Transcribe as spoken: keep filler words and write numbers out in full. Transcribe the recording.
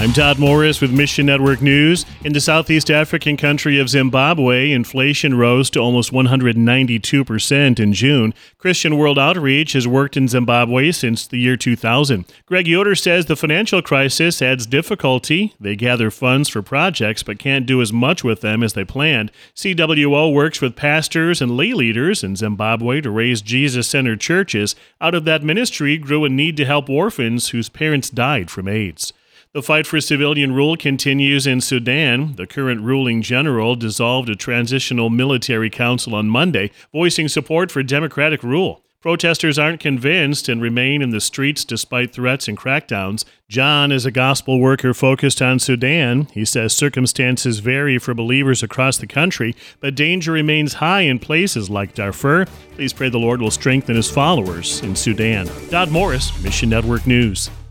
I'm Todd Morris with Mission Network News. In the southeast African country of Zimbabwe, inflation rose to almost one hundred ninety-two percent in June. Christian World Outreach has worked in Zimbabwe since the year two thousand. Greg Yoder says the financial crisis adds difficulty. They gather funds for projects but can't do as much with them as they planned. C W O works with pastors and lay leaders in Zimbabwe to raise Jesus-centered churches. Out of that ministry grew a need to help orphans whose parents died from AIDS. The fight for civilian rule continues in Sudan. The current ruling general dissolved a transitional military council on Monday, voicing support for democratic rule. Protesters aren't convinced and remain in the streets despite threats and crackdowns. John is a gospel worker focused on Sudan. He says circumstances vary for believers across the country, but danger remains high in places like Darfur. Please pray the Lord will strengthen his followers in Sudan. Todd Morris, Mission Network News.